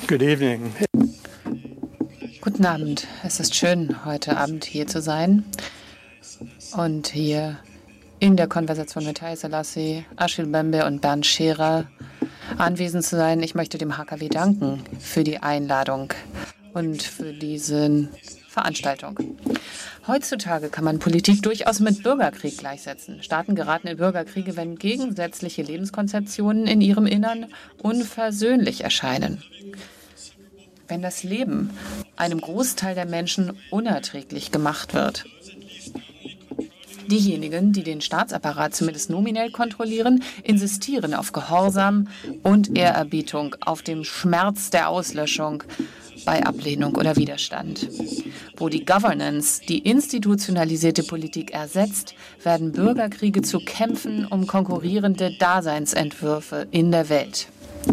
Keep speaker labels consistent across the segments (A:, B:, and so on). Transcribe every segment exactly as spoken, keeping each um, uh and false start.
A: Good evening.
B: Guten Abend. Es ist schön, heute Abend hier zu sein und hier in der Konversation mit Haile Selassie, Achille Mbembe und Bernd Scherer anwesend zu sein. Ich möchte dem H K W danken für die Einladung und für diese Veranstaltung. Heutzutage kann man Politik durchaus mit Bürgerkrieg gleichsetzen. Staaten geraten in Bürgerkriege, wenn gegensätzliche Lebenskonzeptionen in ihrem Innern unversöhnlich erscheinen. Wenn das Leben einem Großteil der Menschen unerträglich gemacht wird. Diejenigen, die den Staatsapparat zumindest nominell kontrollieren, insistieren auf Gehorsam und Ehrerbietung, auf dem Schmerz der Auslöschung bei Ablehnung oder Widerstand. Wo die Governance die institutionalisierte Politik ersetzt, werden Bürgerkriege zu Kämpfen um konkurrierende Daseinsentwürfe in der Welt.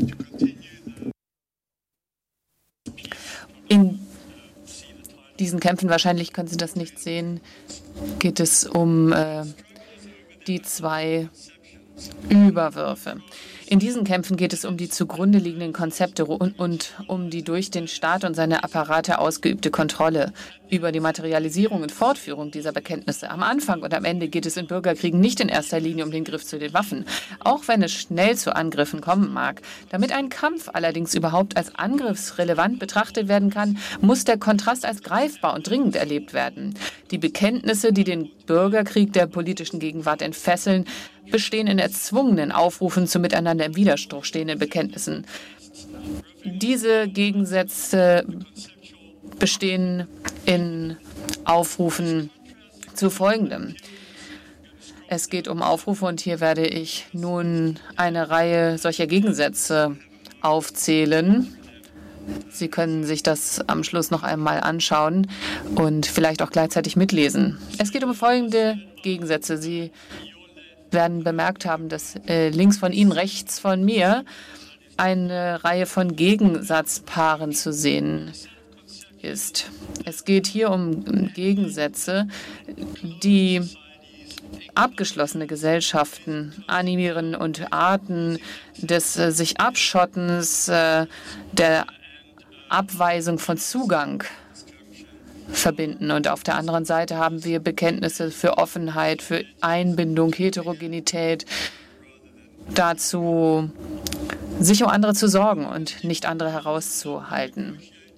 B: In diesen Kämpfen, wahrscheinlich können Sie das nicht sehen, geht es um äh, die zwei Überwürfe. In diesen Kämpfen geht es um die zugrunde liegenden Konzepte und, und um die durch den Staat und seine Apparate ausgeübte Kontrolle über die Materialisierung und Fortführung dieser Bekenntnisse. Am Anfang und am Ende geht es in Bürgerkriegen nicht in erster Linie um den Griff zu den Waffen, auch wenn es schnell zu Angriffen kommen mag. Damit ein Kampf allerdings überhaupt als angriffsrelevant betrachtet werden kann, muss der Kontrast als greifbar und dringend erlebt werden. Die Bekenntnisse, die den Bürgerkrieg der politischen Gegenwart entfesseln, bestehen in erzwungenen Aufrufen zu miteinander im Widerspruch stehenden Bekenntnissen. Diese Gegensätze bestehen in Aufrufen zu Folgendem. Es geht um Aufrufe und hier werde ich nun eine Reihe solcher Gegensätze aufzählen. Sie können sich das am Schluss noch einmal anschauen und vielleicht auch gleichzeitig mitlesen. Es geht um folgende Gegensätze. Sie werden bemerkt haben, dass äh, links von Ihnen, rechts von mir eine Reihe von Gegensatzpaaren zu sehen ist. Es geht hier um Gegensätze, die abgeschlossene Gesellschaften animieren und Arten des äh, sich Abschottens, äh, der Abweisung von Zugang verbinden. Und auf der anderen Seite haben wir Bekenntnisse für Offenheit, für Einbindung, Heterogenität, dazu, sich um andere zu sorgen und nicht andere herauszuhalten.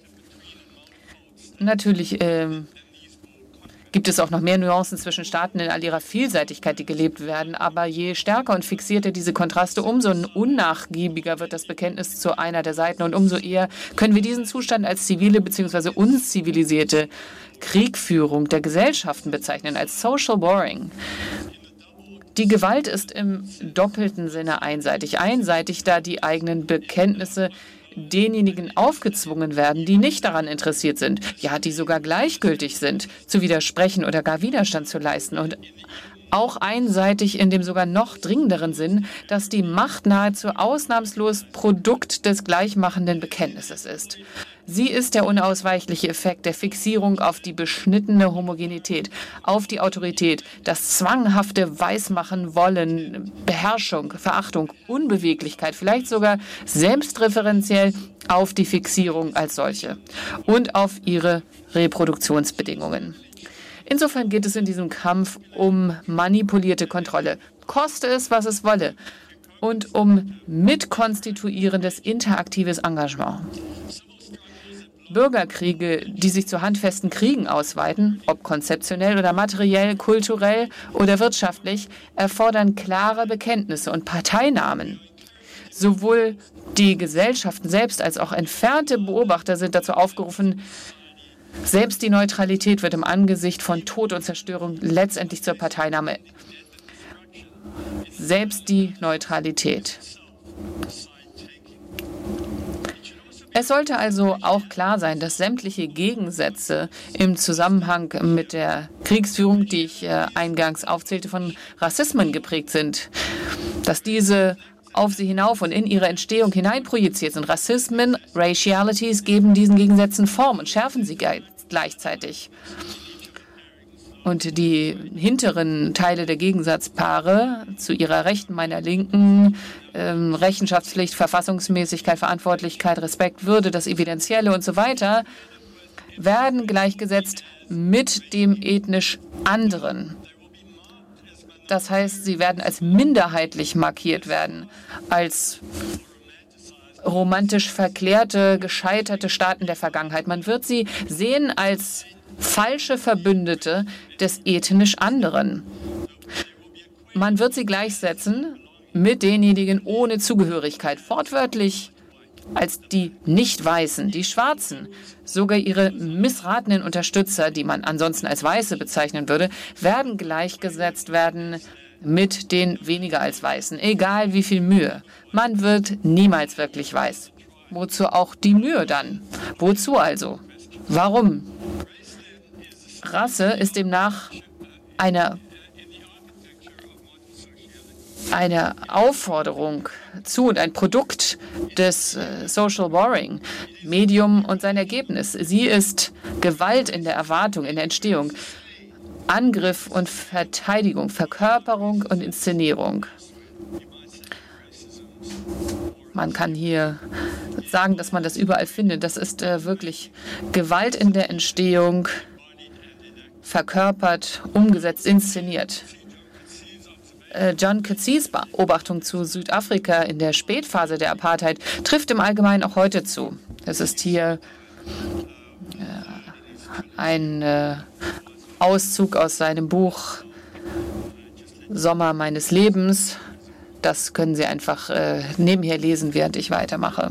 B: Natürlich ähm, gibt es auch noch mehr Nuancen zwischen Staaten in all ihrer Vielseitigkeit, die gelebt werden. Aber je stärker und fixierter diese Kontraste, umso unnachgiebiger wird das Bekenntnis zu einer der Seiten. Und umso eher können wir diesen Zustand als zivile bzw. unzivilisierte Kriegführung der Gesellschaften bezeichnen, als Social Warring. Die Gewalt ist im doppelten Sinne einseitig. Einseitig, da die eigenen Bekenntnisse denjenigen aufgezwungen werden, die nicht daran interessiert sind, ja, die sogar gleichgültig sind, zu widersprechen oder gar Widerstand zu leisten. Und auch einseitig in dem sogar noch dringenderen Sinn, dass die Macht nahezu ausnahmslos Produkt des gleichmachenden Bekenntnisses ist. Sie ist der unausweichliche Effekt der Fixierung auf die beschnittene Homogenität, auf die Autorität, das zwanghafte Weismachen wollen, Beherrschung, Verachtung, Unbeweglichkeit, vielleicht sogar selbstreferenziell auf die Fixierung als solche und auf ihre Reproduktionsbedingungen. Insofern geht es in diesem Kampf um manipulierte Kontrolle, koste es, was es wolle, und um mitkonstituierendes interaktives Engagement. Bürgerkriege, die sich zu handfesten Kriegen ausweiten, ob konzeptionell oder materiell, kulturell oder wirtschaftlich, erfordern klare Bekenntnisse und Parteinamen. Sowohl die Gesellschaften selbst als auch entfernte Beobachter sind dazu aufgerufen, selbst die Neutralität wird im Angesicht von Tod und Zerstörung letztendlich zur Parteinahme. Selbst die Neutralität. Es sollte also auch klar sein, dass sämtliche Gegensätze im Zusammenhang mit der Kriegsführung, die ich äh, eingangs aufzählte, von Rassismen geprägt sind, dass diese auf sie hinauf und in ihre Entstehung hineinprojiziert sind. Rassismen, Racialities geben diesen Gegensätzen Form und schärfen sie gleichzeitig. Und die hinteren Teile der Gegensatzpaare zu ihrer Rechten, meiner Linken, ähm, Rechenschaftspflicht, Verfassungsmäßigkeit, Verantwortlichkeit, Respekt, Würde, das Evidenzielle und so weiter, werden gleichgesetzt mit dem ethnisch anderen. Das heißt, sie werden als minderheitlich markiert werden, als romantisch verklärte, gescheiterte Staaten der Vergangenheit. Man wird sie sehen als falsche Verbündete des ethnisch anderen. Man wird sie gleichsetzen mit denjenigen ohne Zugehörigkeit, wortwörtlich als die Nicht-Weißen, die Schwarzen. Sogar ihre missratenen Unterstützer, die man ansonsten als Weiße bezeichnen würde, werden gleichgesetzt werden mit den weniger als Weißen, egal wie viel Mühe. Man wird niemals wirklich weiß. Wozu auch die Mühe dann? Wozu also? Warum? Rasse ist demnach eine, eine Aufforderung zu und ein Produkt des äh, Social Warring, Medium und sein Ergebnis. Sie ist Gewalt in der Erwartung, in der Entstehung, Angriff und Verteidigung, Verkörperung und Inszenierung. Man kann hier sagen, dass man das überall findet. Das ist äh, wirklich Gewalt in der Entstehung, verkörpert, umgesetzt, inszeniert. Äh, John Coetzee Beobachtung zu Südafrika in der Spätphase der Apartheid trifft im Allgemeinen auch heute zu. Es ist hier äh, ein äh, Auszug aus seinem Buch Sommer meines Lebens. Das können Sie einfach äh, nebenher lesen, während ich weitermache.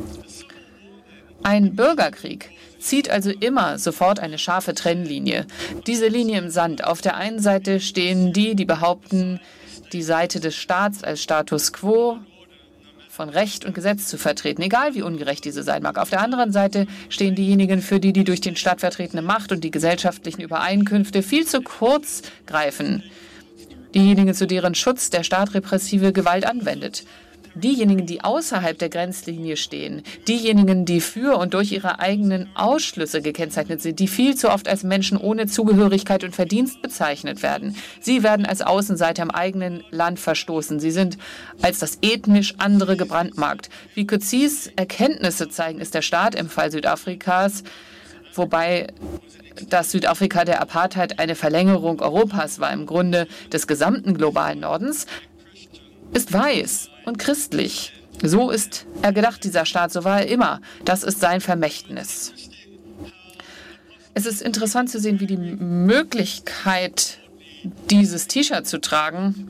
B: Ein Bürgerkrieg zieht also immer sofort eine scharfe Trennlinie. Diese Linie im Sand. Auf der einen Seite stehen die, die behaupten, die Seite des Staats als Status quo von Recht und Gesetz zu vertreten, egal wie ungerecht diese sein mag. Auf der anderen Seite stehen diejenigen, für die die durch den Staat vertretene Macht und die gesellschaftlichen Übereinkünfte viel zu kurz greifen. Diejenigen, zu deren Schutz der Staat repressive Gewalt anwendet. Diejenigen, die außerhalb der Grenzlinie stehen, diejenigen, die für und durch ihre eigenen Ausschlüsse gekennzeichnet sind, die viel zu oft als Menschen ohne Zugehörigkeit und Verdienst bezeichnet werden. Sie werden als Außenseiter im eigenen Land verstoßen. Sie sind als das ethnisch andere gebrandmarkt. Wie Coetzees Erkenntnisse zeigen, ist der Staat im Fall Südafrikas, wobei das Südafrika der Apartheid eine Verlängerung Europas war, im Grunde des gesamten globalen Nordens, ist weiß und christlich. So ist er gedacht, dieser Staat, so war er immer. Das ist sein Vermächtnis. Es ist interessant zu sehen, wie die Möglichkeit, dieses T-Shirt zu tragen,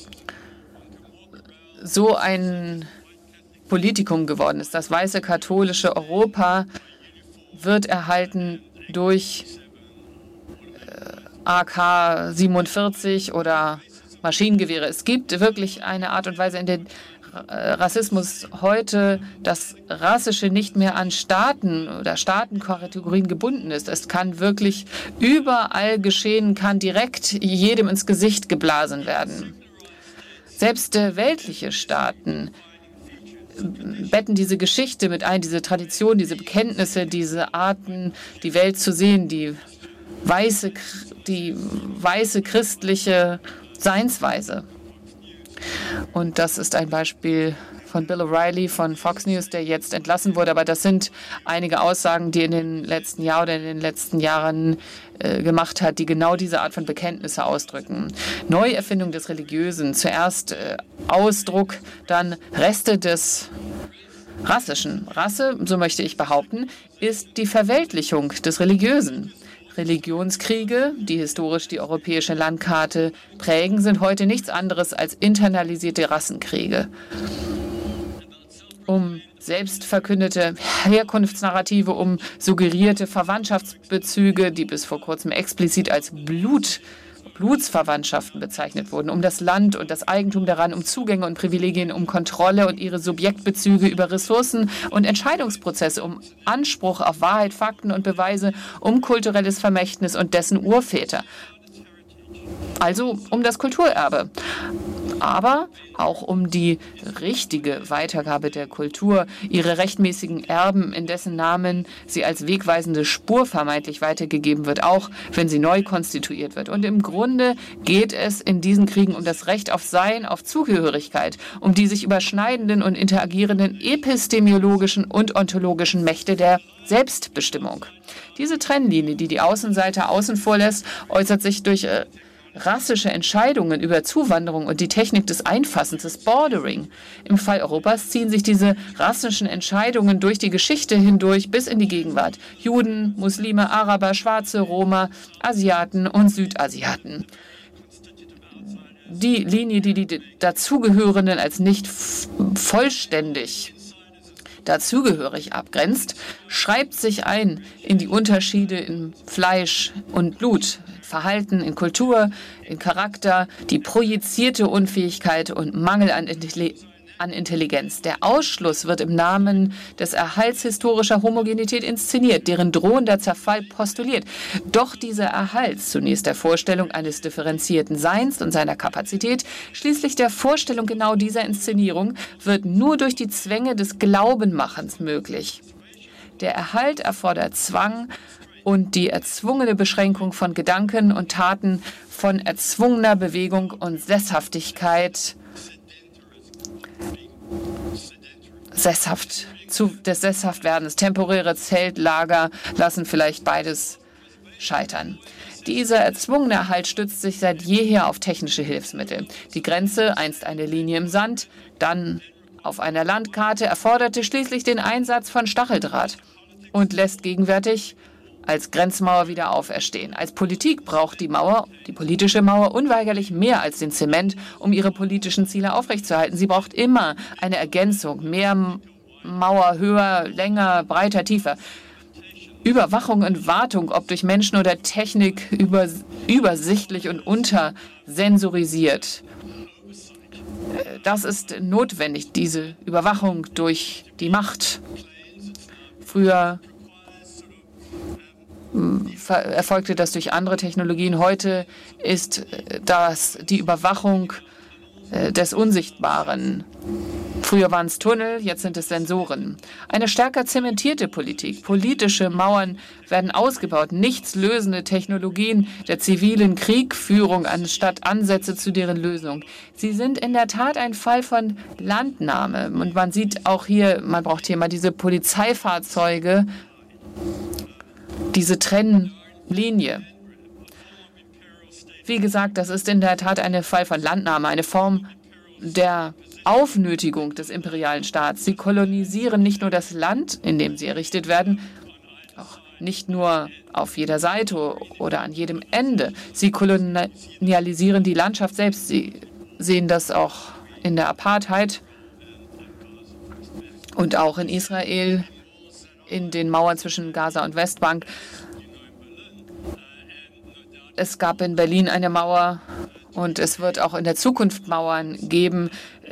B: so ein Politikum geworden ist. Das weiße katholische Europa wird erhalten durch äh, A K siebenundvierzig oder Maschinengewehre. Es gibt wirklich eine Art und Weise, in der Rassismus heute das Rassische nicht mehr an Staaten oder Staatenkategorien gebunden ist. Es kann wirklich überall geschehen, kann direkt jedem ins Gesicht geblasen werden. Selbst äh, weltliche Staaten betten diese Geschichte mit ein, diese Tradition, diese Bekenntnisse, diese Arten, die Welt zu sehen, die weiße, die weiße christliche Seinsweise. Und das ist ein Beispiel von Bill O'Reilly von Fox News, der jetzt entlassen wurde. Aber das sind einige Aussagen, die in den letzten Jahren oder in den letzten Jahren äh, gemacht hat, die genau diese Art von Bekenntnisse ausdrücken. Neuerfindung des Religiösen, zuerst äh, Ausdruck, dann Reste des Rassischen. Rasse, so möchte ich behaupten, ist die Verweltlichung des Religiösen. Religionskriege, die historisch die europäische Landkarte prägen, sind heute nichts anderes als internalisierte Rassenkriege. Um selbstverkündete Herkunftsnarrative, um suggerierte Verwandtschaftsbezüge, die bis vor kurzem explizit als Blut, Blutsverwandtschaften bezeichnet wurden, um das Land und das Eigentum daran, um Zugänge und Privilegien, um Kontrolle und ihre Subjektbezüge über Ressourcen und Entscheidungsprozesse, um Anspruch auf Wahrheit, Fakten und Beweise, um kulturelles Vermächtnis und dessen Urväter. Also um das Kulturerbe. aber auch um die richtige Weitergabe der Kultur, ihre rechtmäßigen Erben, in dessen Namen sie als wegweisende Spur vermeintlich weitergegeben wird, auch wenn sie neu konstituiert wird. Und im Grunde geht es in diesen Kriegen um das Recht auf Sein, auf Zugehörigkeit, um die sich überschneidenden und interagierenden epistemologischen und ontologischen Mächte der Selbstbestimmung. Diese Trennlinie, die die Außenseite außen vor lässt, äußert sich durch äh, rassische Entscheidungen über Zuwanderung und die Technik des Einfassens, des Bordering. Im Fall Europas ziehen sich diese rassischen Entscheidungen durch die Geschichte hindurch bis in die Gegenwart. Juden, Muslime, Araber, Schwarze, Roma, Asiaten und Südasiaten. Die Linie, die die Dazugehörenden als nicht vollständig dazugehörig abgrenzt, schreibt sich ein in die Unterschiede in Fleisch und Blut, Verhalten, in Kultur, in Charakter, die projizierte Unfähigkeit und Mangel an, Intelli an Intelligenz. Der Ausschluss wird im Namen des Erhalts historischer Homogenität inszeniert, deren drohender Zerfall postuliert. Doch dieser Erhalt, zunächst der Vorstellung eines differenzierten Seins und seiner Kapazität, schließlich der Vorstellung genau dieser Inszenierung, wird nur durch die Zwänge des Glaubenmachens möglich. Der Erhalt erfordert Zwang und die erzwungene Beschränkung von Gedanken und Taten, von erzwungener Bewegung und Sesshaftigkeit, Sesshaft, zu, des Sesshaftwerdens. Temporäre Zeltlager lassen vielleicht beides scheitern. Dieser erzwungene Erhalt stützt sich seit jeher auf technische Hilfsmittel. Die Grenze, einst eine Linie im Sand, dann auf einer Landkarte, erforderte schließlich den Einsatz von Stacheldraht und lässt gegenwärtig als Grenzmauer wieder auferstehen. Als Politik braucht die Mauer, die politische Mauer, unweigerlich mehr als den Zement, um ihre politischen Ziele aufrechtzuerhalten. Sie braucht immer eine Ergänzung, mehr Mauer, höher, länger, breiter, tiefer. Überwachung und Wartung, ob durch Menschen oder Technik, über, übersichtlich und untersensorisiert. Das ist notwendig, diese Überwachung durch die Macht. Früher erfolgte das durch andere Technologien. Heute ist das die Überwachung des Unsichtbaren. Früher waren es Tunnel, jetzt sind es Sensoren. Eine stärker zementierte Politik. Politische Mauern werden ausgebaut. Nichtslösende Technologien der zivilen Kriegführung anstatt Ansätze zu deren Lösung. Sie sind in der Tat ein Fall von Landnahme. Und man sieht auch hier, man braucht hier mal diese Polizeifahrzeuge, diese Trennlinie. Wie gesagt, das ist in der Tat ein Fall von Landnahme, eine Form der Aufnötigung des imperialen Staats. Sie kolonisieren nicht nur das Land, in dem sie errichtet werden, auch nicht nur auf jeder Seite oder an jedem Ende. Sie kolonialisieren die Landschaft selbst. Sie sehen das auch in der Apartheid und auch in Israel, in den Mauern zwischen Gaza und Westbank. Es gab in Berlin eine Mauer und es wird auch in der Zukunft Mauern geben,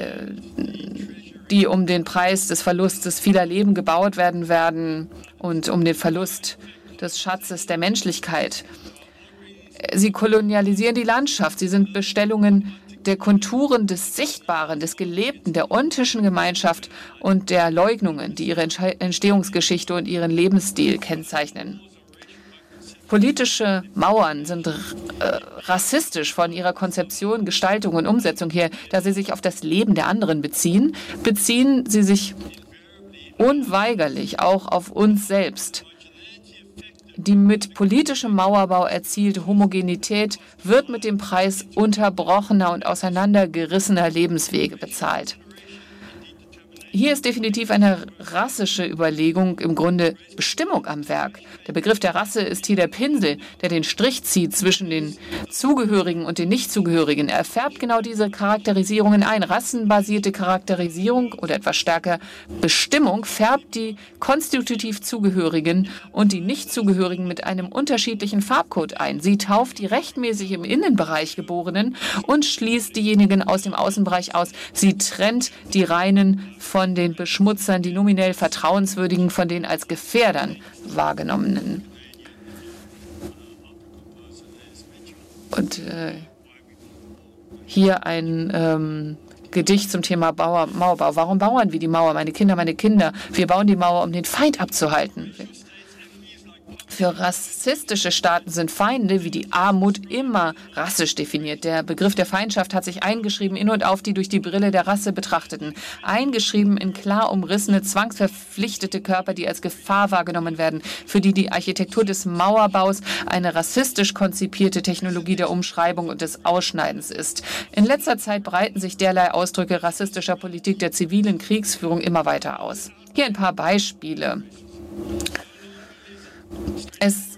B: die um den Preis des Verlustes vieler Leben gebaut werden werden und um den Verlust des Schatzes der Menschlichkeit. Sie kolonialisieren die Landschaft. Sie sind Bestellungen der Konturen des Sichtbaren, des Gelebten, der ontischen Gemeinschaft und der Leugnungen, die ihre Entstehungsgeschichte und ihren Lebensstil kennzeichnen. Politische Mauern sind äh, rassistisch von ihrer Konzeption, Gestaltung und Umsetzung her, da sie sich auf das Leben der anderen beziehen, beziehen sie sich unweigerlich auch auf uns selbst. Die mit politischem Mauerbau erzielte Homogenität wird mit dem Preis unterbrochener und auseinandergerissener Lebenswege bezahlt. Hier ist definitiv eine rassische Überlegung, im Grunde Bestimmung am Werk. Der Begriff der Rasse ist hier der Pinsel, der den Strich zieht zwischen den Zugehörigen und den Nichtzugehörigen. Er färbt genau diese Charakterisierungen ein. Rassenbasierte Charakterisierung oder etwas stärker Bestimmung färbt die konstitutiv Zugehörigen und die Nichtzugehörigen mit einem unterschiedlichen Farbcode ein. Sie tauft die rechtmäßig im Innenbereich Geborenen und schließt diejenigen aus dem Außenbereich aus. Sie trennt die Reinen von den Beschmutzern, die nominell Vertrauenswürdigen von den als Gefährdern wahrgenommenen. Und äh, hier ein ähm, Gedicht zum Thema Bauer, Mauerbau. Warum bauen wir die Mauer? Meine Kinder, meine Kinder. Wir bauen die Mauer, um den Feind abzuhalten. Für rassistische Staaten sind Feinde wie die Armut immer rassisch definiert. Der Begriff der Feindschaft hat sich eingeschrieben in und auf die durch die Brille der Rasse Betrachteten. Eingeschrieben in klar umrissene, zwangsverpflichtete Körper, die als Gefahr wahrgenommen werden, für die die Architektur des Mauerbaus eine rassistisch konzipierte Technologie der Umschreibung und des Ausschneidens ist. In letzter Zeit breiten sich derlei Ausdrücke rassistischer Politik der zivilen Kriegsführung immer weiter aus. Hier ein paar Beispiele. Es,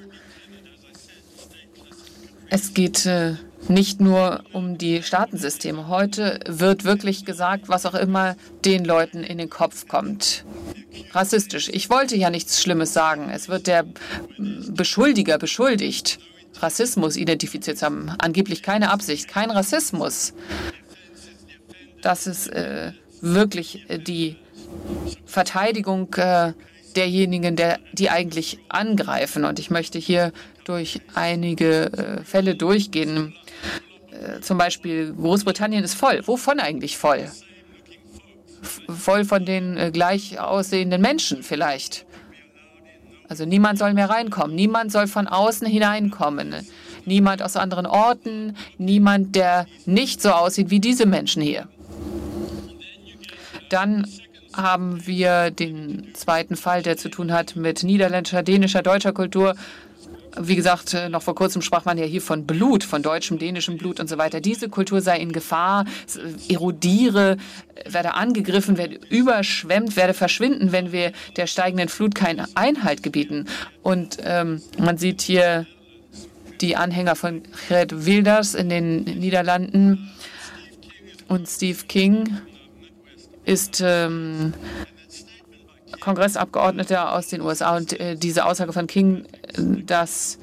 B: es geht äh, nicht nur um die Staatensysteme. Heute wird wirklich gesagt, was auch immer den Leuten in den Kopf kommt. Rassistisch. Ich wollte ja nichts Schlimmes sagen. Es wird der Beschuldiger beschuldigt, Rassismus identifiziert zu haben. Angeblich keine Absicht, kein Rassismus. Das ist äh, wirklich die Verteidigung äh, derjenigen, der, die eigentlich angreifen. Und ich möchte hier durch einige äh, Fälle durchgehen. Äh, zum Beispiel Großbritannien ist voll. Wovon eigentlich voll? F voll von den äh, gleich aussehenden Menschen vielleicht. Also niemand soll mehr reinkommen. Niemand soll von außen hineinkommen. Niemand aus anderen Orten. Niemand, der nicht so aussieht wie diese Menschen hier. Dann haben wir den zweiten Fall, der zu tun hat mit niederländischer, dänischer, deutscher Kultur. Wie gesagt, noch vor kurzem sprach man ja hier von Blut, von deutschem, dänischem Blut und so weiter. Diese Kultur sei in Gefahr, erodiere, werde angegriffen, werde überschwemmt, werde verschwinden, wenn wir der steigenden Flut keinen Einhalt gebieten. Und ähm, man sieht hier die Anhänger von Geert Wilders in den Niederlanden und Steve King ist ähm, Kongressabgeordneter aus den U S A. Und äh, diese Aussage von King, äh, dass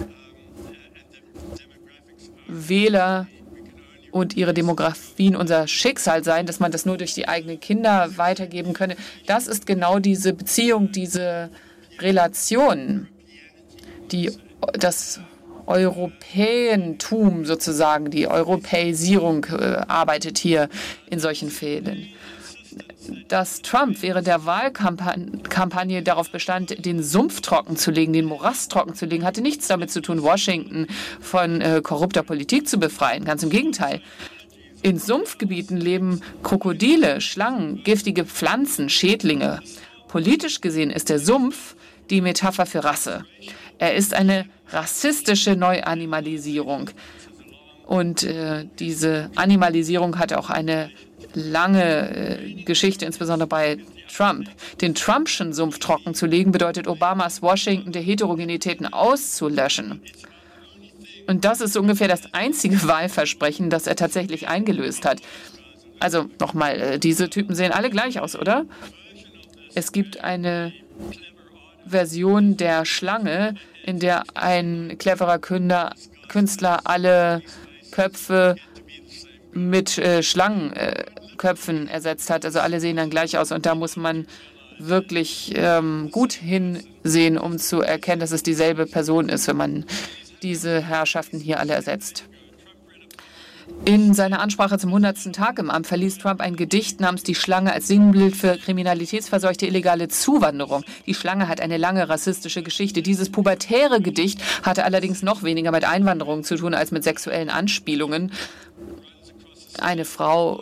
B: Wähler und ihre Demografien unser Schicksal seien, dass man das nur durch die eigenen Kinder weitergeben könne, das ist genau diese Beziehung, diese Relation, die das Europäentum sozusagen, die Europäisierung äh, arbeitet hier in solchen Fällen. Dass Trump während der Wahlkampagne darauf bestand, den Sumpf trocken zu legen, den Morast trocken zu legen, hatte nichts damit zu tun, Washington von äh, korrupter Politik zu befreien. Ganz im Gegenteil. In Sumpfgebieten leben Krokodile, Schlangen, giftige Pflanzen, Schädlinge. Politisch gesehen ist der Sumpf die Metapher für Rasse. Er ist eine rassistische Neuanimalisierung. Und äh, diese Animalisierung hat auch eine lange äh, Geschichte, insbesondere bei Trump. Den Trumpschen Sumpf trocken zu legen, bedeutet Obamas Washington der Heterogenitäten auszulöschen. Und das ist ungefähr das einzige Wahlversprechen, das er tatsächlich eingelöst hat. Also nochmal, äh, diese Typen sehen alle gleich aus, oder? Es gibt eine Version der Schlange, in der ein cleverer Künder, Künstler alle Köpfe mit äh, Schlangenköpfen äh, ersetzt hat. Also alle sehen dann gleich aus. Und da muss man wirklich ähm, gut hinsehen, um zu erkennen, dass es dieselbe Person ist, wenn man diese Herrschaften hier alle ersetzt. In seiner Ansprache zum hundertsten Tag im Amt verließ Trump ein Gedicht namens Die Schlange als Sinnbild für kriminalitätsverseuchte illegale Zuwanderung. Die Schlange hat eine lange rassistische Geschichte. Dieses pubertäre Gedicht hatte allerdings noch weniger mit Einwanderung zu tun als mit sexuellen Anspielungen. Eine Frau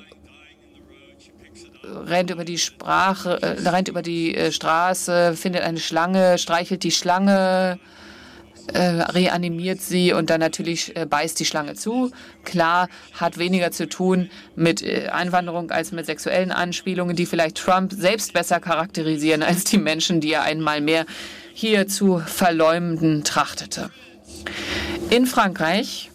B: rennt über die Sprache, äh, rennt über die äh, Straße, findet eine Schlange, streichelt die Schlange, äh, reanimiert sie und dann natürlich äh, beißt die Schlange zu. Klar, hat weniger zu tun mit äh, Einwanderung als mit sexuellen Anspielungen, die vielleicht Trump selbst besser charakterisieren als die Menschen, die er einmal mehr hier zu verleumden trachtete. In Frankreich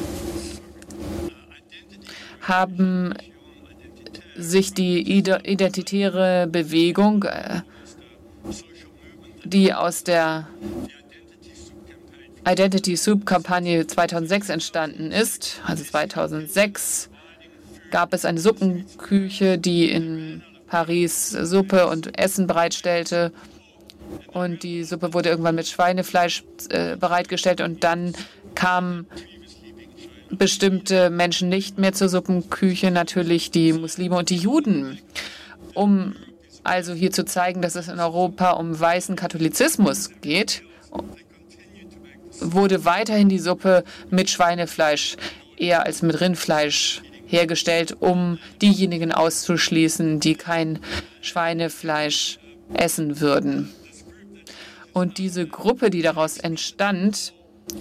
B: haben sich die identitäre Bewegung, die aus der Identity Soup-Kampagne zweitausendsechs entstanden ist, also zweitausendsechs gab es eine Suppenküche, die in Paris Suppe und Essen bereitstellte. Und die Suppe wurde irgendwann mit Schweinefleisch äh, bereitgestellt und dann kam bestimmte Menschen nicht mehr zur Suppenküche, natürlich die Muslime und die Juden. Um also hier zu zeigen, dass es in Europa um weißen Katholizismus geht, wurde weiterhin die Suppe mit Schweinefleisch eher als mit Rindfleisch hergestellt, um diejenigen auszuschließen, die kein Schweinefleisch essen würden. Und diese Gruppe, die daraus entstand,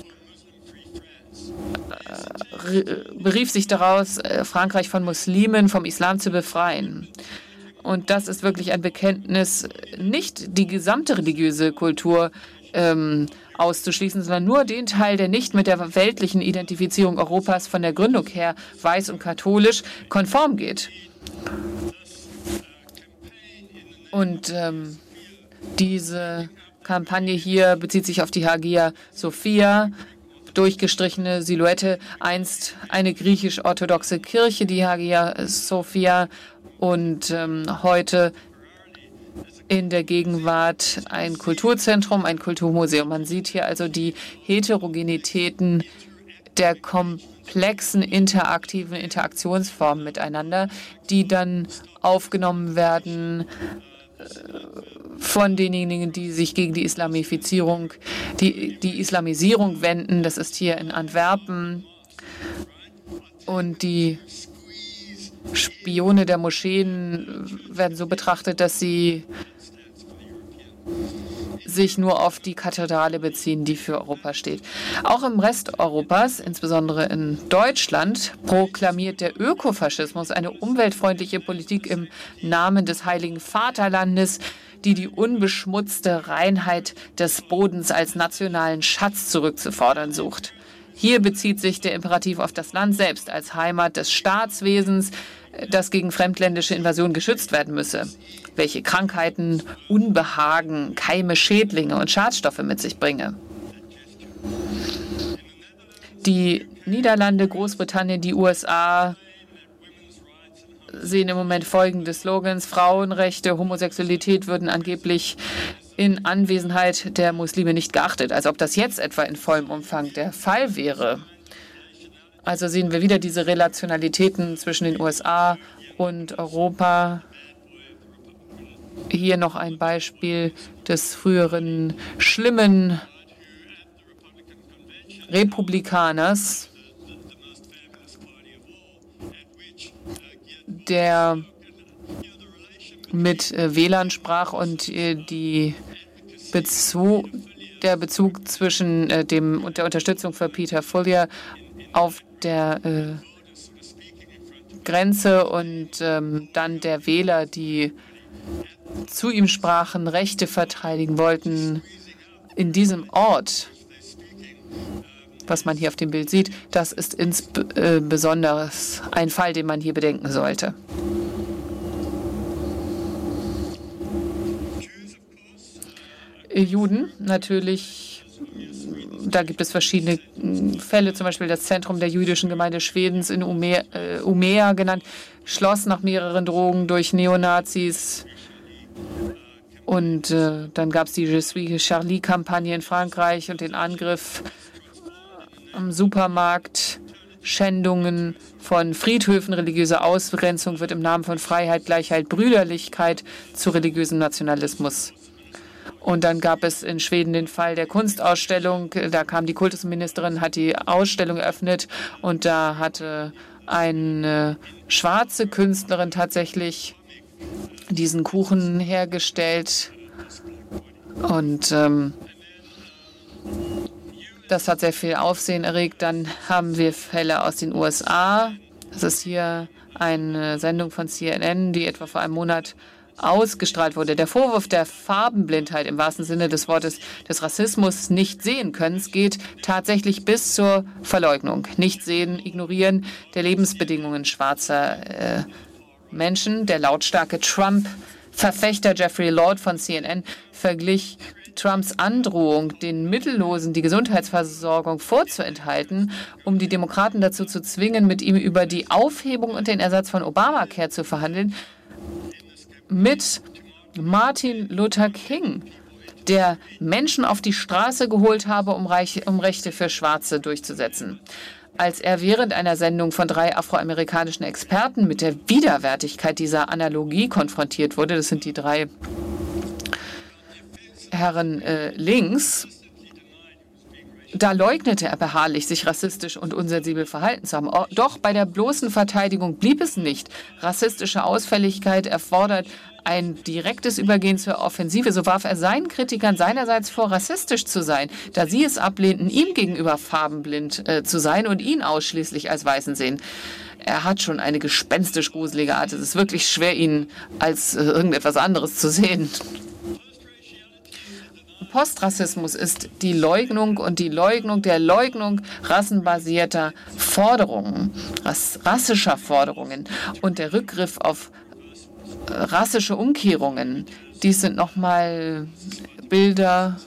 B: berief sich daraus, Frankreich von Muslimen, vom Islam zu befreien. Und das ist wirklich ein Bekenntnis, nicht die gesamte religiöse Kultur ähm, auszuschließen, sondern nur den Teil, der nicht mit der weltlichen Identifizierung Europas von der Gründung her weiß und katholisch konform geht. Und ähm, diese Kampagne hier bezieht sich auf die Hagia Sophia, durchgestrichene Silhouette, einst eine griechisch-orthodoxe Kirche, die Hagia Sophia, und ähm, heute in der Gegenwart ein Kulturzentrum, ein Kulturmuseum. Man sieht hier also die Heterogenitäten der komplexen interaktiven Interaktionsformen miteinander, die dann aufgenommen werden von denjenigen, die sich gegen die Islamifizierung, die, die Islamisierung wenden. Das ist hier in Antwerpen. Und die Spione der Moscheen werden so betrachtet, dass sie sich nur auf die Kathedrale beziehen, die für Europa steht. Auch im Rest Europas, insbesondere in Deutschland, proklamiert der Ökofaschismus eine umweltfreundliche Politik im Namen des Heiligen Vaterlandes, die die unbeschmutzte Reinheit des Bodens als nationalen Schatz zurückzufordern sucht. Hier bezieht sich der Imperativ auf das Land selbst als Heimat des Staatswesens, das gegen fremdländische Invasion geschützt werden müsse, welche Krankheiten, Unbehagen, Keime, Schädlinge und Schadstoffe mit sich bringe. Die Niederlande, Großbritannien, die U S A sehen im Moment folgende Slogans: Frauenrechte, Homosexualität würden angeblich in Anwesenheit der Muslime nicht geachtet, als ob das jetzt etwa in vollem Umfang der Fall wäre. Also sehen wir wieder diese Relationalitäten zwischen den U S A und Europa. Hier noch ein Beispiel des früheren schlimmen Republikaners, der mit äh, Wählern sprach und äh, die Bezug, der Bezug zwischen äh, dem und der Unterstützung für Peter Fuller auf der äh, Grenze und ähm, dann der Wähler, die zu ihm sprachen, Rechte verteidigen wollten in diesem Ort, was man hier auf dem Bild sieht, das ist insbesondere ein Fall, den man hier bedenken sollte. Juden, natürlich, da gibt es verschiedene Fälle, zum Beispiel das Zentrum der jüdischen Gemeinde Schwedens in Umeå, äh, Umeå genannt, schloss nach mehreren Drohungen durch Neonazis. Und äh, dann gab es die Je suis Charlie-Kampagne in Frankreich und den Angriff am Supermarkt. Schändungen von Friedhöfen, religiöse Ausgrenzung wird im Namen von Freiheit, Gleichheit, Brüderlichkeit zu religiösem Nationalismus. Und dann gab es in Schweden den Fall der Kunstausstellung. Da kam die Kultusministerin, hat die Ausstellung eröffnet und da hatte eine schwarze Künstlerin tatsächlich diesen Kuchen hergestellt. Und ähm, das hat sehr viel Aufsehen erregt. Dann haben wir Fälle aus den U S A. Das ist hier eine Sendung von C N N, die etwa vor einem Monat ausgestrahlt wurde. Der Vorwurf der Farbenblindheit im wahrsten Sinne des Wortes, des Rassismus, nicht sehen können, geht tatsächlich bis zur Verleugnung. Nicht sehen, ignorieren der Lebensbedingungen schwarzer äh, Menschen. Der lautstarke Trump-Verfechter Jeffrey Lord von C N N verglich Trumps Androhung, den Mittellosen die Gesundheitsversorgung vorzuenthalten, um die Demokraten dazu zu zwingen, mit ihm über die Aufhebung und den Ersatz von Obamacare zu verhandeln, mit Martin Luther King, der Menschen auf die Straße geholt habe, um, Reich, um Rechte für Schwarze durchzusetzen. als er während einer Sendung von drei afroamerikanischen Experten mit der Widerwärtigkeit dieser Analogie konfrontiert wurde. Das sind die drei Herren äh, links. Da leugnete er beharrlich, sich rassistisch und unsensibel verhalten zu haben. Doch bei der bloßen Verteidigung blieb es nicht. Rassistische Ausfälligkeit erfordert ein direktes Übergehen zur Offensive. So warf er seinen Kritikern seinerseits vor, rassistisch zu sein, da sie es ablehnten, ihm gegenüber farbenblind äh, zu sein und ihn ausschließlich als Weißen sehen. Er hat schon eine gespenstisch gruselige Art. Es ist wirklich schwer, ihn als äh, irgendetwas anderes zu sehen. Postrassismus ist die Leugnung und die Leugnung der Leugnung rassenbasierter Forderungen, rass rassischer Forderungen und der Rückgriff auf rassische Umkehrungen. Dies sind nochmal Bilder,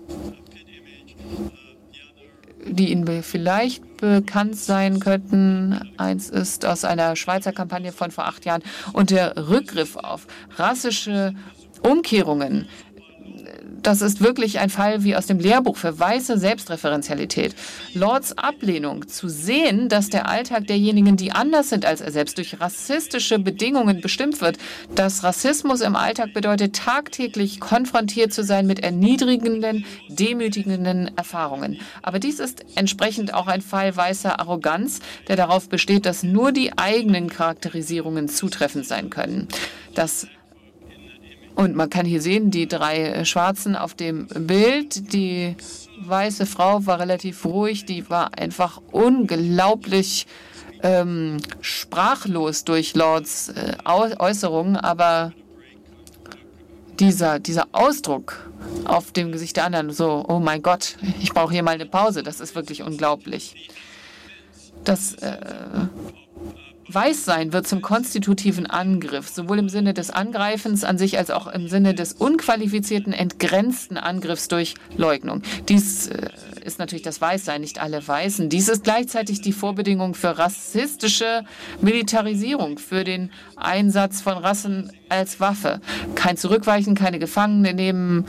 B: die Ihnen vielleicht bekannt sein könnten. Eins ist aus einer Schweizer Kampagne von vor acht Jahren und der Rückgriff auf rassische Umkehrungen. Das ist wirklich ein Fall wie aus dem Lehrbuch für weiße Selbstreferenzialität. Lords Ablehnung, zu sehen, dass der Alltag derjenigen, die anders sind als er selbst, durch rassistische Bedingungen bestimmt wird. Dass Rassismus im Alltag bedeutet, tagtäglich konfrontiert zu sein mit erniedrigenden, demütigenden Erfahrungen. Aber dies ist entsprechend auch ein Fall weißer Arroganz, der darauf besteht, dass nur die eigenen Charakterisierungen zutreffend sein können. Das Und man kann hier sehen, die drei Schwarzen auf dem Bild. Die weiße Frau war relativ ruhig. Die war einfach unglaublich ähm, sprachlos durch Lords äh, Äußerungen. Aber dieser, dieser Ausdruck auf dem Gesicht der anderen, so, oh mein Gott, ich brauche hier mal eine Pause, das ist wirklich unglaublich. Das äh, Weißsein wird zum konstitutiven Angriff, sowohl im Sinne des Angreifens an sich als auch im Sinne des unqualifizierten, entgrenzten Angriffs durch Leugnung. Dies äh, ist natürlich das Weißsein, nicht alle Weißen. Dies ist gleichzeitig die Vorbedingung für rassistische Militarisierung, für den Einsatz von Rassen als Waffe. Kein Zurückweichen, keine Gefangene nehmen.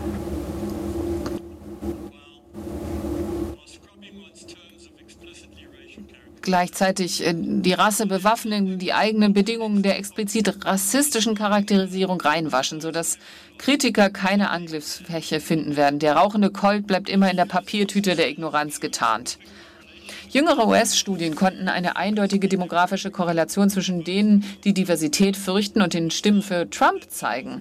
B: Gleichzeitig die Rasse bewaffnen, die eigenen Bedingungen der explizit rassistischen Charakterisierung reinwaschen, sodass Kritiker keine Angriffsfläche finden werden. Der rauchende Colt bleibt immer in der Papiertüte der Ignoranz getarnt. Jüngere U S-Studien konnten eine eindeutige demografische Korrelation zwischen denen, die Diversität fürchten, und den Stimmen für Trump zeigen.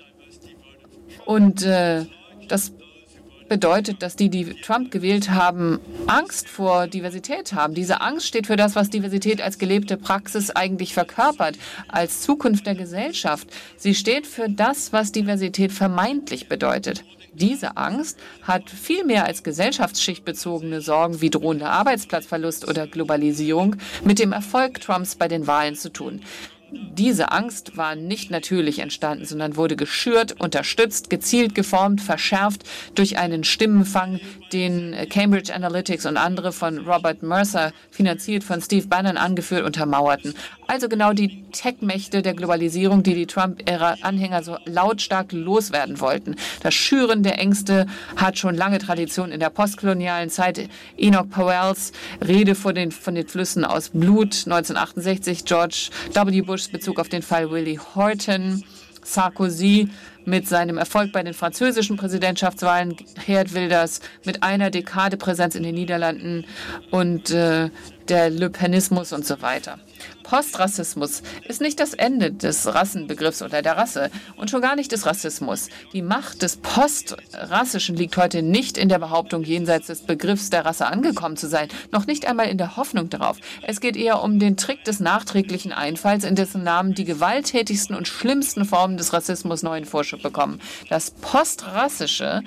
B: Und äh, das bedeutet, dass die, die Trump gewählt haben, Angst vor Diversität haben. Diese Angst steht für das, was Diversität als gelebte Praxis eigentlich verkörpert, als Zukunft der Gesellschaft. Sie steht für das, was Diversität vermeintlich bedeutet. Diese Angst hat viel mehr als gesellschaftsschichtbezogene Sorgen wie drohender Arbeitsplatzverlust oder Globalisierung mit dem Erfolg Trumps bei den Wahlen zu tun. Diese Angst war nicht natürlich entstanden, sondern wurde geschürt, unterstützt, gezielt geformt, verschärft durch einen Stimmenfang, den Cambridge Analytics und andere von Robert Mercer, finanziert von Steve Bannon, angeführt, untermauerten. Also genau die Tech-Mächte der Globalisierung, die die Trump-Ära-Anhänger so lautstark loswerden wollten. Das Schüren der Ängste hat schon lange Tradition in der postkolonialen Zeit. Enoch Powells Rede vor den, von den Flüssen aus Blut neunzehnhundertachtundsechzig, George W. Bush Bezug auf den Fall Willie Horton, Sarkozy mit seinem Erfolg bei den französischen Präsidentschaftswahlen, Geert Wilders mit einer Dekade Präsenz in den Niederlanden und äh, der Le Penismus und so weiter. Postrassismus ist nicht das Ende des Rassenbegriffs oder der Rasse und schon gar nicht des Rassismus. Die Macht des Postrassischen liegt heute nicht in der Behauptung, jenseits des Begriffs der Rasse angekommen zu sein, noch nicht einmal in der Hoffnung darauf. Es geht eher um den Trick des nachträglichen Einfalls, in dessen Namen die gewalttätigsten und schlimmsten Formen des Rassismus neuen Vorschub bekommen. Das Postrassische,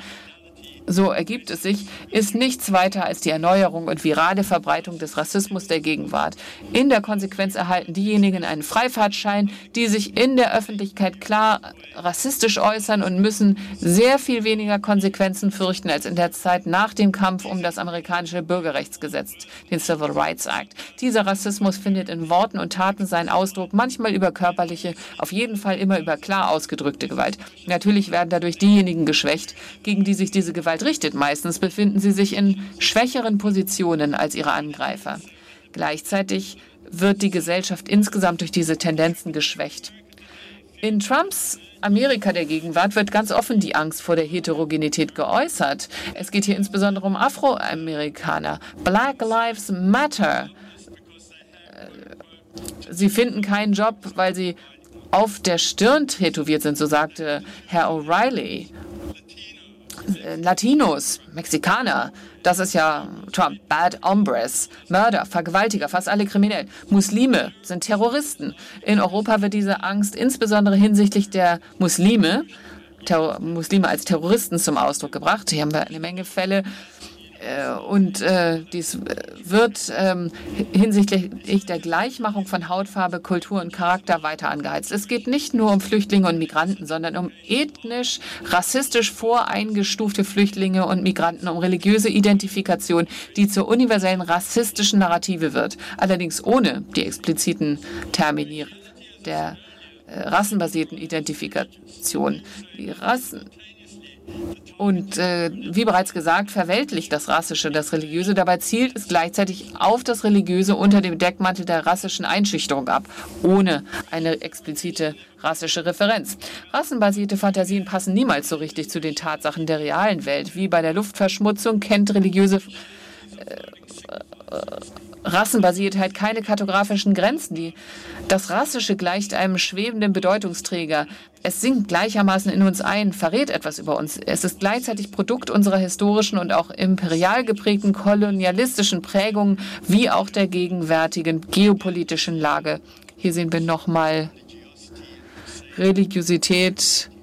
B: so ergibt es sich, ist nichts weiter als die Erneuerung und virale Verbreitung des Rassismus der Gegenwart. In der Konsequenz erhalten diejenigen einen Freifahrtschein, die sich in der Öffentlichkeit klar rassistisch äußern und müssen sehr viel weniger Konsequenzen fürchten als in der Zeit nach dem Kampf um das amerikanische Bürgerrechtsgesetz, den Civil Rights Act. Dieser Rassismus findet in Worten und Taten seinen Ausdruck, manchmal über körperliche, auf jeden Fall immer über klar ausgedrückte Gewalt. Natürlich werden dadurch diejenigen geschwächt, gegen die sich diese Gewalt Gewalt richtet. Meistens befinden sie sich in schwächeren Positionen als ihre Angreifer. Gleichzeitig wird die Gesellschaft insgesamt durch diese Tendenzen geschwächt. In Trumps Amerika der Gegenwart wird ganz offen die Angst vor der Heterogenität geäußert. Es geht hier insbesondere um Afroamerikaner. Black Lives Matter. Sie finden keinen Job, weil sie auf der Stirn tätowiert sind, so sagte Herr O'Reilly. Latinos, Mexikaner, das ist ja Trump, Bad Hombres, Mörder, Vergewaltiger, fast alle kriminell. Muslime sind Terroristen. In Europa wird diese Angst insbesondere hinsichtlich der Muslime, Terror, Muslime als Terroristen zum Ausdruck gebracht. Hier haben wir eine Menge Fälle. Und äh, dies wird ähm, hinsichtlich der Gleichmachung von Hautfarbe, Kultur und Charakter weiter angeheizt. Es geht nicht nur um Flüchtlinge und Migranten, sondern um ethnisch, rassistisch voreingestufte Flüchtlinge und Migranten, um religiöse Identifikation, die zur universellen rassistischen Narrative wird. Allerdings ohne die expliziten Termini der äh, rassenbasierten Identifikation. Die Rassen Und äh, wie bereits gesagt, verweltlicht das Rassische das Religiöse. Dabei zielt es gleichzeitig auf das Religiöse unter dem Deckmantel der rassischen Einschüchterung ab, ohne eine explizite rassische Referenz. Rassenbasierte Fantasien passen niemals so richtig zu den Tatsachen der realen Welt. Wie bei der Luftverschmutzung kennt religiöse äh, äh, Rassenbasiertheit keine kartografischen Grenzen. Die, das Rassische gleicht einem schwebenden Bedeutungsträger. Es sinkt gleichermaßen in uns ein, verrät etwas über uns. Es ist gleichzeitig Produkt unserer historischen und auch imperial geprägten kolonialistischen Prägungen, wie auch der gegenwärtigen geopolitischen Lage. Hier sehen wir nochmal Religiosität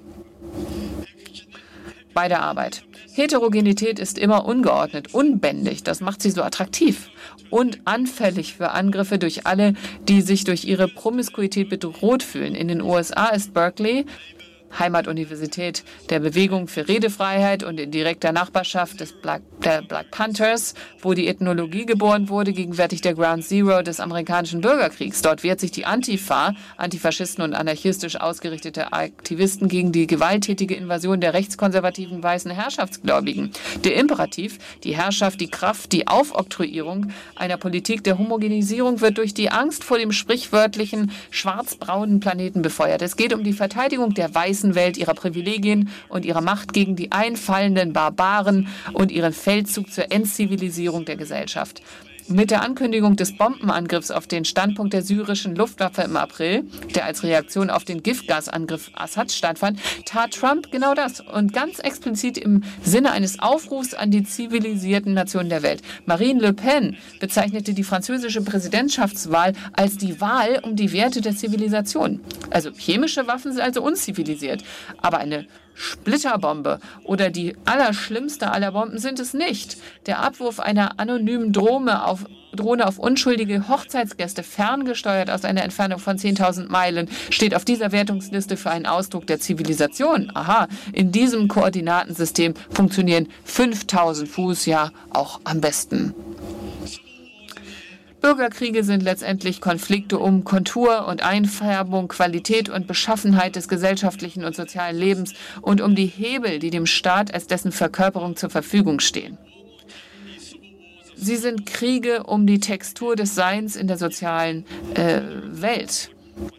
B: bei der Arbeit. Heterogenität ist immer ungeordnet, unbändig. Das macht sie so attraktiv und anfällig für Angriffe durch alle, die sich durch ihre Promiskuität bedroht fühlen. In den U S A ist Berkeley, Heimatuniversität der Bewegung für Redefreiheit und in direkter Nachbarschaft des Black, der Black Panthers, wo die Ethnologie geboren wurde, gegenwärtig der Ground Zero des amerikanischen Bürgerkriegs. Dort wehrt sich die Antifa, Antifaschisten und anarchistisch ausgerichtete Aktivisten gegen die gewalttätige Invasion der rechtskonservativen weißen Herrschaftsgläubigen. Der Imperativ, die Herrschaft, die Kraft, die Aufoktroyierung einer Politik der Homogenisierung wird durch die Angst vor dem sprichwörtlichen schwarz-braunen Planeten befeuert. Es geht um die Verteidigung der weißen Welt, ihrer Privilegien und ihrer Macht gegen die einfallenden Barbaren und ihren Feldzug zur Entzivilisierung der Gesellschaft. Mit der Ankündigung des Bombenangriffs auf den Standpunkt der syrischen Luftwaffe im April, der als Reaktion auf den Giftgasangriff Assads stattfand, tat Trump genau das und ganz explizit im Sinne eines Aufrufs an die zivilisierten Nationen der Welt. Marine Le Pen bezeichnete die französische Präsidentschaftswahl als die Wahl um die Werte der Zivilisation. Also chemische Waffen sind also unzivilisiert, aber eine Splitterbombe oder die allerschlimmste aller Bomben sind es nicht. Der Abwurf einer anonymen Drohne auf, Drohne auf unschuldige Hochzeitsgäste, ferngesteuert aus einer Entfernung von zehntausend Meilen, steht auf dieser Wertungsliste für einen Ausdruck der Zivilisation. Aha, in diesem Koordinatensystem funktionieren fünftausend Fuß ja auch am besten. Bürgerkriege sind letztendlich Konflikte um Kontur und Einfärbung, Qualität und Beschaffenheit des gesellschaftlichen und sozialen Lebens und um die Hebel, die dem Staat als dessen Verkörperung zur Verfügung stehen. Sie sind Kriege um die Textur des Seins in der sozialen äh, Welt.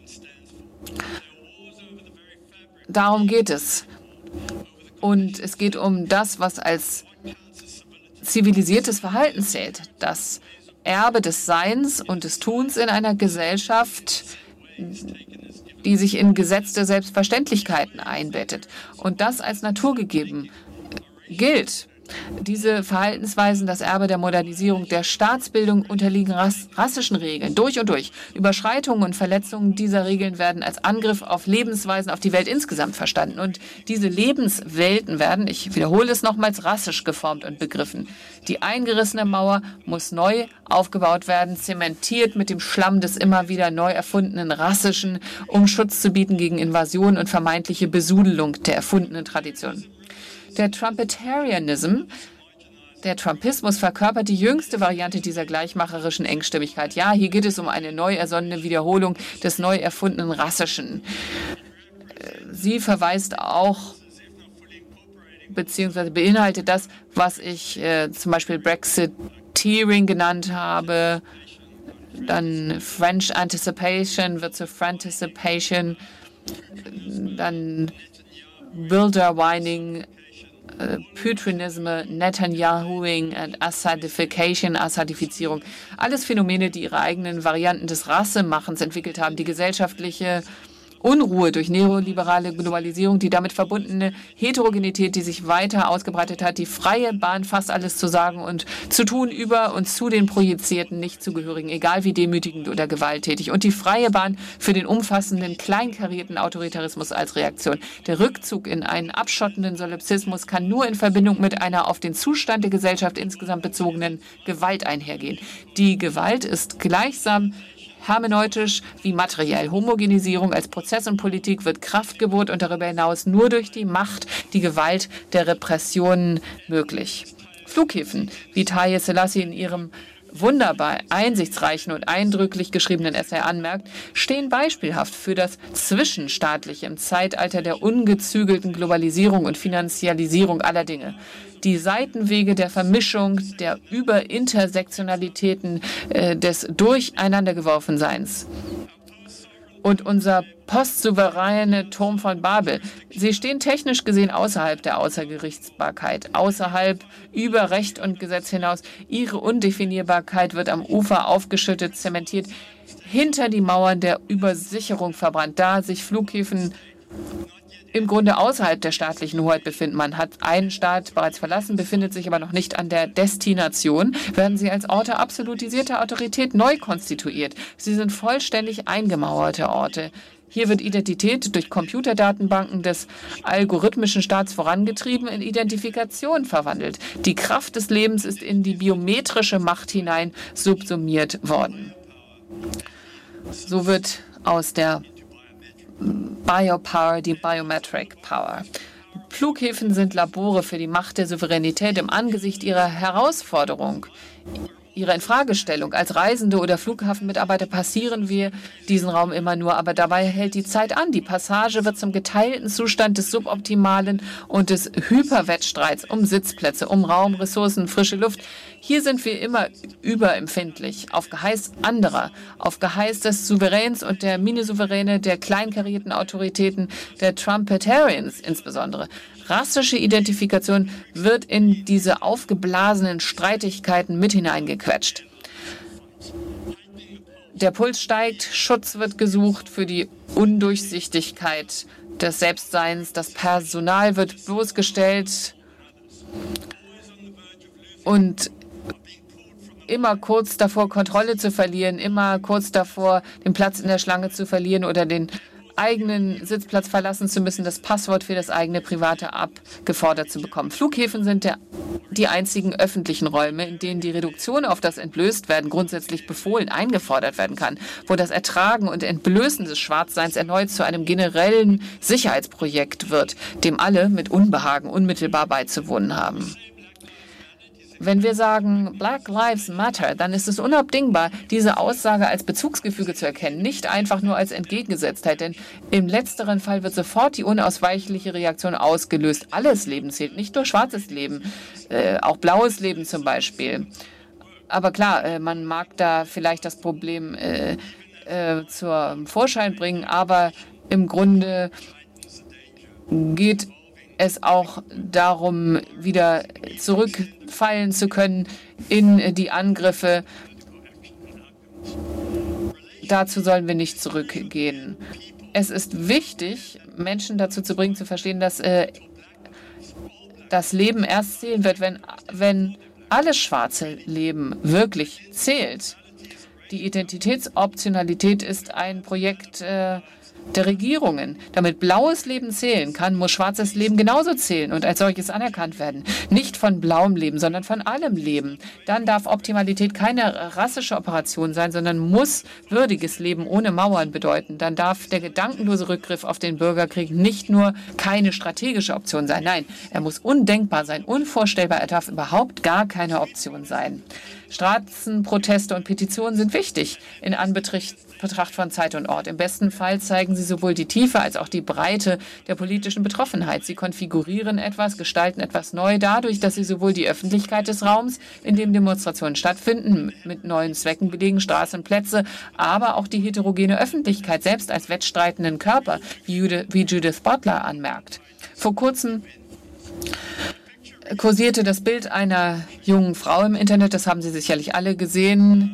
B: Darum geht es. Und es geht um das, was als zivilisiertes Verhalten zählt, das Erbe des Seins und des Tuns in einer Gesellschaft, die sich in gesetzte Selbstverständlichkeiten einbettet und das als naturgegeben gilt. Diese Verhaltensweisen, das Erbe der Modernisierung der Staatsbildung, unterliegen rass rassischen Regeln durch und durch. Überschreitungen und Verletzungen dieser Regeln werden als Angriff auf Lebensweisen, auf die Welt insgesamt verstanden. Und diese Lebenswelten werden, ich wiederhole es nochmals, rassisch geformt und begriffen. Die eingerissene Mauer muss neu aufgebaut werden, zementiert mit dem Schlamm des immer wieder neu erfundenen Rassischen, um Schutz zu bieten gegen Invasion und vermeintliche Besudelung der erfundenen Tradition. Der Trumpetarianism, der Trumpismus, verkörpert die jüngste Variante dieser gleichmacherischen Engstimmigkeit. Ja, hier geht es um eine neu ersonnene Wiederholung des neu erfundenen Rassischen. Sie verweist auch beziehungsweise beinhaltet das, was ich äh, zum Beispiel Brexiteering genannt habe. Dann French Anticipation wird zu Franticipation. Dann Builder Whining, Uh, Putrinisme, Netanyahuing und Assadification, Assadifizierung. Alles Phänomene, die ihre eigenen Varianten des Rassemachens entwickelt haben. Die gesellschaftliche Unruhe durch neoliberale Globalisierung, die damit verbundene Heterogenität, die sich weiter ausgebreitet hat, die freie Bahn, fast alles zu sagen und zu tun über und zu den projizierten Nichtzugehörigen, egal wie demütigend oder gewalttätig. Und die freie Bahn für den umfassenden, kleinkarierten Autoritarismus als Reaktion. Der Rückzug in einen abschottenden Solipsismus kann nur in Verbindung mit einer auf den Zustand der Gesellschaft insgesamt bezogenen Gewalt einhergehen. Die Gewalt ist gleichsam hermeneutisch wie materiell. Homogenisierung als Prozess und Politik wird Kraftgebot und darüber hinaus nur durch die Macht, die Gewalt der Repressionen möglich. Flughäfen, wie Haile Selassie in ihrem wunderbar einsichtsreichen und eindrücklich geschriebenen Essay anmerkt, stehen beispielhaft für das Zwischenstaatliche im Zeitalter der ungezügelten Globalisierung und Finanzialisierung aller Dinge. Die Seitenwege der Vermischung, der Überintersektionalitäten, äh, des Durcheinandergeworfenseins. Und unser postsouveräne Turm von Babel. Sie stehen technisch gesehen außerhalb der Außergerichtsbarkeit, außerhalb, über Recht und Gesetz hinaus. Ihre Undefinierbarkeit wird am Ufer aufgeschüttet, zementiert, hinter die Mauern der Übersicherung verbrannt, da sich Flughäfen im Grunde außerhalb der staatlichen Hoheit befinden. Man hat einen Staat bereits verlassen, befindet sich aber noch nicht an der Destination, werden sie als Orte absolutisierter Autorität neu konstituiert. Sie sind vollständig eingemauerte Orte. Hier wird Identität durch Computerdatenbanken des algorithmischen Staats vorangetrieben, in Identifikation verwandelt. Die Kraft des Lebens ist in die biometrische Macht hinein subsumiert worden. So wird aus der Biopower die Biometric Power. Flughäfen sind Labore für die Macht der Souveränität im Angesicht ihrer Herausforderung, ihrer Infragestellung. Als Reisende oder Flughafenmitarbeiter passieren wir diesen Raum immer nur, aber dabei hält die Zeit an. Die Passage wird zum geteilten Zustand des Suboptimalen und des Hyperwettstreits um Sitzplätze, um Raum, Ressourcen, frische Luft. Hier sind wir immer überempfindlich, auf Geheiß anderer, auf Geheiß des Souveräns und der Minisouveräne, der kleinkarierten Autoritäten, der Trumpetarians insbesondere. Rassische Identifikation wird in diese aufgeblasenen Streitigkeiten mit hineingequetscht. Der Puls steigt, Schutz wird gesucht für die Undurchsichtigkeit des Selbstseins, das Personal wird bloßgestellt und immer kurz davor, Kontrolle zu verlieren, immer kurz davor, den Platz in der Schlange zu verlieren oder den eigenen Sitzplatz verlassen zu müssen, das Passwort für das eigene Private abgefordert zu bekommen. Flughäfen sind der, die einzigen öffentlichen Räume, in denen die Reduktion auf das Entlöstwerden grundsätzlich befohlen eingefordert werden kann, wo das Ertragen und Entblößen des Schwarzseins erneut zu einem generellen Sicherheitsprojekt wird, dem alle mit Unbehagen unmittelbar beizuwohnen haben. Wenn wir sagen, Black Lives Matter, dann ist es unabdingbar, diese Aussage als Bezugsgefüge zu erkennen, nicht einfach nur als Entgegengesetztheit, denn im letzteren Fall wird sofort die unausweichliche Reaktion ausgelöst. Alles Leben zählt, nicht nur schwarzes Leben, äh, auch blaues Leben zum Beispiel. Aber klar, äh, man mag da vielleicht das Problem äh, äh, zum Vorschein bringen, aber im Grunde geht es auch darum, wieder zurückfallen zu können in die Angriffe. Dazu sollen wir nicht zurückgehen. Es ist wichtig, Menschen dazu zu bringen, zu verstehen, dass äh, das Leben erst zählen wird, wenn, wenn alles schwarze Leben wirklich zählt. Die Identitätsoptionalität ist ein Projekt äh, der Regierungen. Damit blaues Leben zählen kann, muss schwarzes Leben genauso zählen und als solches anerkannt werden. Nicht von blauem Leben, sondern von allem Leben. Dann darf Optimalität keine rassische Operation sein, sondern muss würdiges Leben ohne Mauern bedeuten. Dann darf der gedankenlose Rückgriff auf den Bürgerkrieg nicht nur keine strategische Option sein. Nein, er muss undenkbar sein, unvorstellbar. Er darf überhaupt gar keine Option sein. Straßenproteste und Petitionen sind wichtig in Anbetracht Betracht von Zeit und Ort. Im besten Fall zeigen zeigen sie sowohl die Tiefe als auch die Breite der politischen Betroffenheit. Sie konfigurieren etwas, gestalten etwas neu dadurch, dass sie sowohl die Öffentlichkeit des Raums, in dem Demonstrationen stattfinden, mit neuen Zwecken belegen, Straßen, Plätze, aber auch die heterogene Öffentlichkeit selbst als wettstreitenden Körper, wie Judith Butler anmerkt. Vor kurzem kursierte das Bild einer jungen Frau im Internet, das haben Sie sicherlich alle gesehen.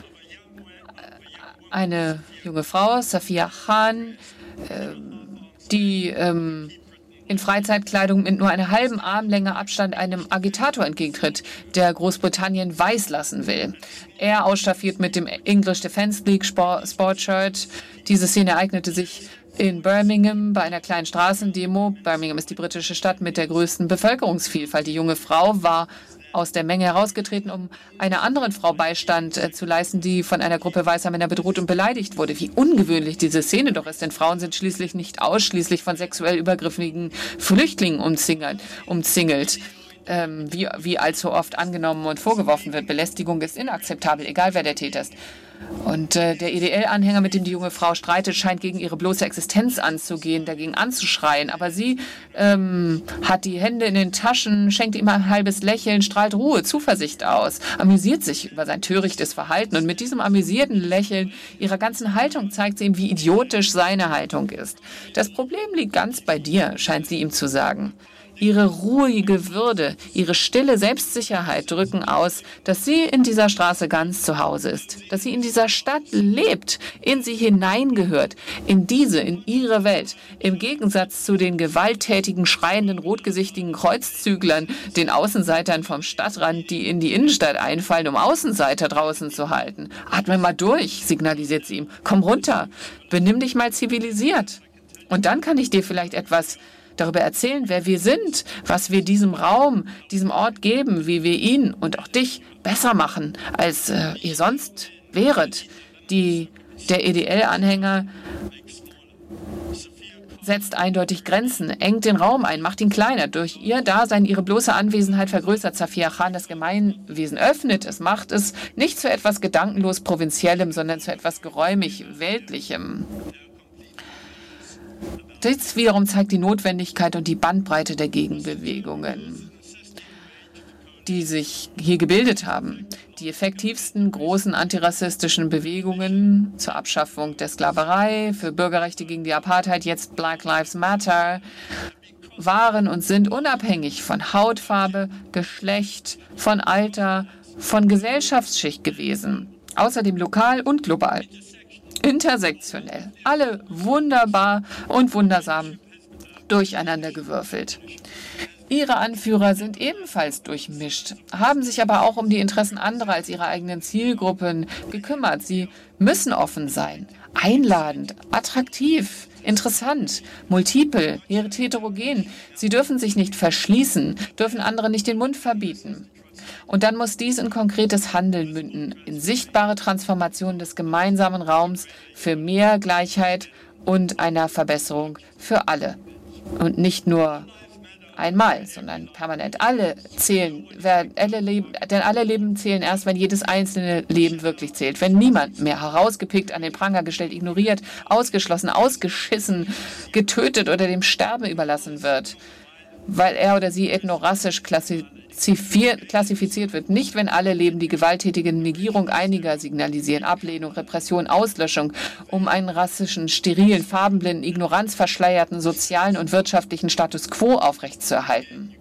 B: Eine junge Frau, Safia Khan, die in Freizeitkleidung mit nur einer halben Armlänge Abstand einem Agitator entgegentritt, der Großbritannien weiß lassen will. Er ausstaffiert mit dem English Defence League Sportshirt. Diese Szene ereignete sich in Birmingham bei einer kleinen Straßendemo. Birmingham ist die britische Stadt mit der größten Bevölkerungsvielfalt. Die junge Frau war aus der Menge herausgetreten, um einer anderen Frau Beistand äh, zu leisten, die von einer Gruppe weißer Männer bedroht und beleidigt wurde. Wie ungewöhnlich diese Szene doch ist, denn Frauen sind schließlich nicht ausschließlich von sexuell übergriffigen Flüchtlingen umzingelt. umzingelt. Ähm, wie, wie allzu oft angenommen und vorgeworfen wird. Belästigung ist inakzeptabel, egal wer der Täter ist. Und äh, der E D L-Anhänger, mit dem die junge Frau streitet, scheint gegen ihre bloße Existenz anzugehen, dagegen anzuschreien. Aber sie ähm, hat die Hände in den Taschen, schenkt ihm ein halbes Lächeln, strahlt Ruhe, Zuversicht aus, amüsiert sich über sein törichtes Verhalten. Und mit diesem amüsierten Lächeln ihrer ganzen Haltung zeigt sie ihm, wie idiotisch seine Haltung ist. Das Problem liegt ganz bei dir, scheint sie ihm zu sagen. Ihre ruhige Würde, ihre stille Selbstsicherheit drücken aus, dass sie in dieser Straße ganz zu Hause ist, dass sie in dieser Stadt lebt, in sie hineingehört, in diese, in ihre Welt, im Gegensatz zu den gewalttätigen, schreienden, rotgesichtigen Kreuzzüglern, den Außenseitern vom Stadtrand, die in die Innenstadt einfallen, um Außenseiter draußen zu halten. Atme mal durch, signalisiert sie ihm. Komm runter, benimm dich mal zivilisiert. Und dann kann ich dir vielleicht etwas darüber erzählen, wer wir sind, was wir diesem Raum, diesem Ort geben, wie wir ihn und auch dich besser machen, als äh, ihr sonst wäret. Die, der E D L-Anhänger setzt eindeutig Grenzen, engt den Raum ein, macht ihn kleiner. Durch ihr Dasein, ihre bloße Anwesenheit vergrößert Safia Khan das Gemeinwesen, öffnet es, macht es nicht zu etwas gedankenlos Provinziellem, sondern zu etwas geräumig Weltlichem. Das wiederum zeigt die Notwendigkeit und die Bandbreite der Gegenbewegungen, die sich hier gebildet haben. Die effektivsten großen antirassistischen Bewegungen zur Abschaffung der Sklaverei, für Bürgerrechte gegen die Apartheid, jetzt Black Lives Matter, waren und sind unabhängig von Hautfarbe, Geschlecht, von Alter, von Gesellschaftsschicht gewesen. Außerdem lokal und global. Intersektionell, alle wunderbar und wundersam durcheinander gewürfelt. Ihre Anführer sind ebenfalls durchmischt, haben sich aber auch um die Interessen anderer als ihre eigenen Zielgruppen gekümmert. Sie müssen offen sein, einladend, attraktiv, interessant, multiple, heterogen. Sie dürfen sich nicht verschließen, dürfen anderen nicht den Mund verbieten. Und dann muss dies in konkretes Handeln münden, in sichtbare Transformation des gemeinsamen Raums für mehr Gleichheit und einer Verbesserung für alle. Und nicht nur einmal, sondern permanent. Alle zählen, alle Leben, denn alle Leben zählen erst, wenn jedes einzelne Leben wirklich zählt. Wenn niemand mehr herausgepickt, an den Pranger gestellt, ignoriert, ausgeschlossen, ausgeschissen, getötet oder dem Sterben überlassen wird, weil er oder sie ethnorassisch klassifiziert wird. Nicht, wenn alle Leben die gewalttätige Negierung einiger signalisieren, Ablehnung, Repression, Auslöschung, um einen rassischen, sterilen, farbenblinden, ignoranzverschleierten sozialen und wirtschaftlichen Status quo aufrechtzuerhalten.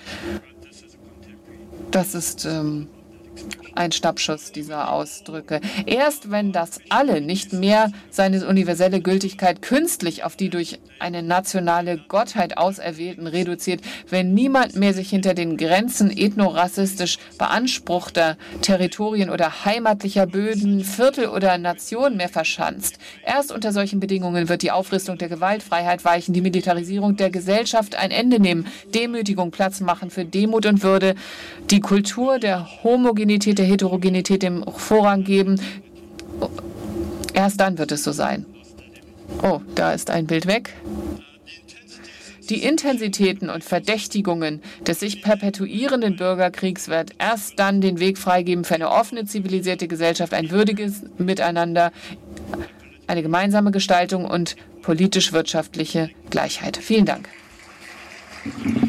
B: Das ist ähm, ein Schnappschuss dieser Ausdrücke. Erst wenn das alle nicht mehr seine universelle Gültigkeit künstlich auf die durch eine nationale Gottheit Auserwählten reduziert, wenn niemand mehr sich hinter den Grenzen ethnorassistisch beanspruchter Territorien oder heimatlicher Böden, Viertel oder Nationen mehr verschanzt. Erst unter solchen Bedingungen wird die Aufrüstung der Gewaltfreiheit weichen, die Militarisierung der Gesellschaft ein Ende nehmen, Demütigung Platz machen für Demut und Würde, die Kultur der Homogenität, der Heterogenität dem Vorrang geben. Erst dann wird es so sein. Oh, da ist ein Bild weg. Die Intensitäten und Verdächtigungen des sich perpetuierenden Bürgerkriegs wird erst dann den Weg freigeben für eine offene, zivilisierte Gesellschaft, ein würdiges Miteinander, eine gemeinsame Gestaltung und politisch-wirtschaftliche Gleichheit. Vielen Dank.